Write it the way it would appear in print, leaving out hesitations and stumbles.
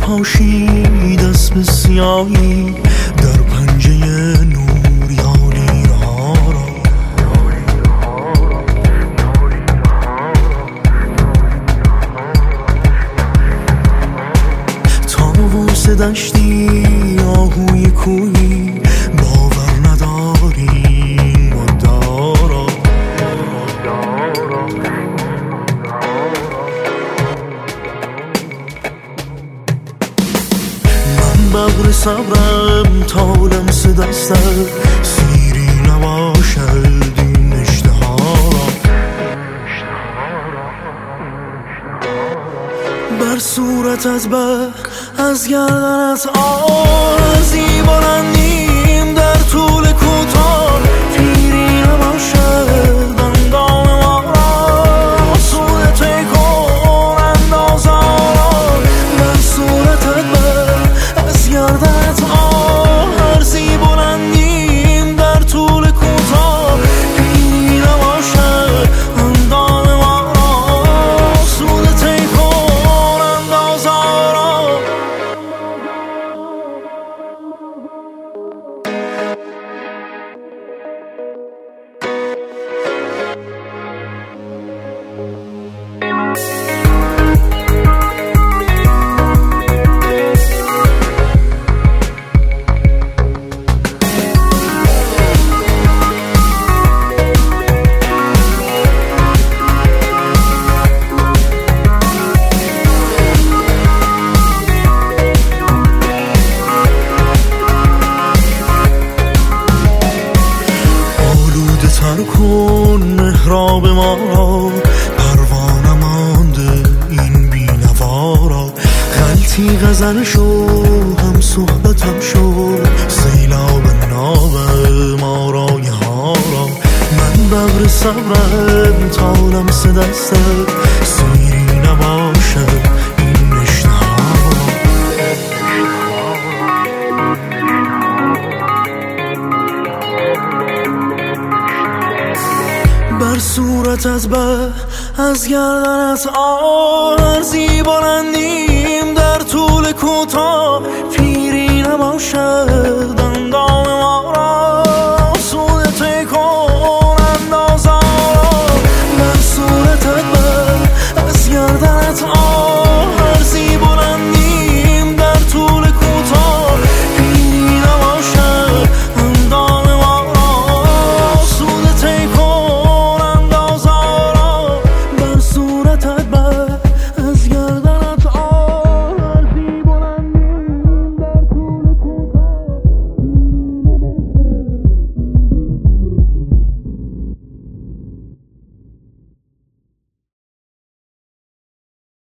پاشی دست به سیاهی در پنجه نور یاری ها را طاووس دشتی آهوی کویی باور نداری مدارا من ببر صبرم تا لمس دستت سیری نباشد این اشتها بر صورتت بر از گردنت آرزی بلندیم در طول کوتاه پیری نباشد اندام ما را سود تی کن انداز آرام بر صورتت بر از گردنت آرزی بلندیم در طول کوتاه پیری نباشد اندام ما را سود تی کن انداز آرام تر کن محراب ما را پروانه مانده این بی‌نوا را غلطی غزل شو هم صحبتم شو سیلاب ناب مارای ها را من ببر صبرم تا لمس دستت سیری نباشد این اشتها بر صورتت بر از گردنت آرزی بلندی